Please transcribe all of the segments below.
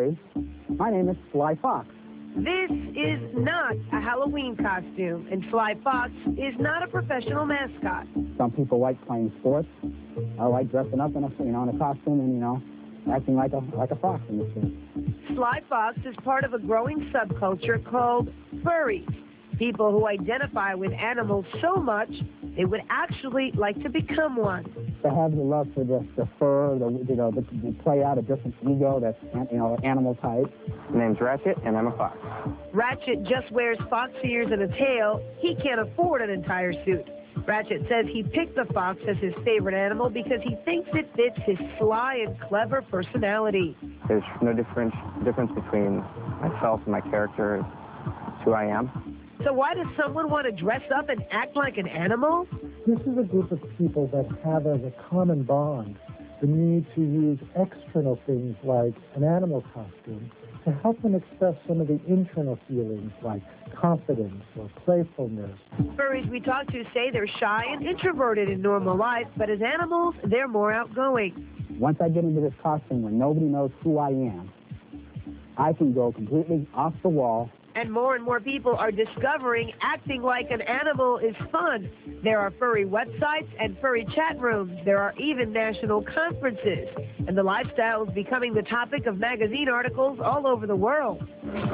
furry. My name is Sly Fox. This is not a Halloween costume, and Sly Fox is not a professional mascot. Some people like playing sports. I like dressing up in a costume and, acting like a fox in the suit. Sly Fox is part of a growing subculture called furries. People who identify with animals so much they would actually like to become one. To have the love for the fur, the play out a different ego that's animal type. My name's Ratchet, and I'm a fox. Ratchet just wears fox ears and a tail. He can't afford an entire suit. Ratchet says he picked the fox as his favorite animal because he thinks it fits his sly and clever personality. There's no difference between myself and my character. It's who I am. So why does someone want to dress up and act like an animal? This is a group of people that have as a common bond the need to use external things like an animal costume to help them express some of the internal feelings like confidence or playfulness. Furries we talk to say they're shy and introverted in normal life, but as animals, they're more outgoing. Once I get into this costume where nobody knows who I am, I can go completely off the wall. And more people are discovering acting like an animal is fun. There are furry websites and furry chat rooms. There are even national conferences. And the lifestyle is becoming the topic of magazine articles all over the world.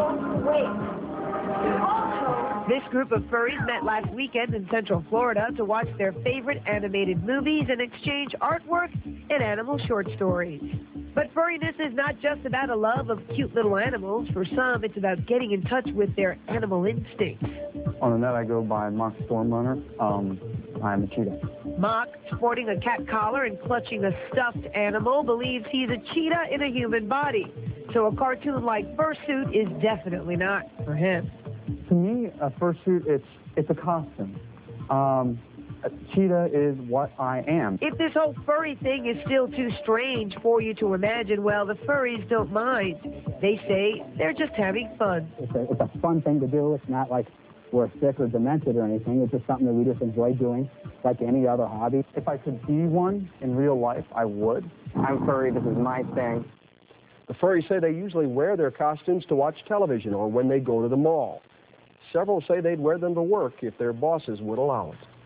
This group of furries met last weekend in Central Florida to watch their favorite animated movies and exchange artwork and animal short stories. But furriness is not just about a love of cute little animals. For some, it's about getting in touch with their animal instincts. On the net, I go by Mock Stormrunner. I'm a cheetah. Mock, sporting a cat collar and clutching a stuffed animal, believes he's a cheetah in a human body. So a cartoon-like fursuit is definitely not for him. To me, a fursuit, it's a costume. A cheetah is what I am. If this whole furry thing is still too strange for you to imagine, well, the furries don't mind. They say they're just having fun. It's a fun thing to do. It's not like we're sick or demented or anything. It's just something that we just enjoy doing, like any other hobby. If I could be one in real life, I would. I'm furry. This is my thing. The furries say they usually wear their costumes to watch television or when they go to the mall. Several say they'd wear them to work if their bosses would allow it.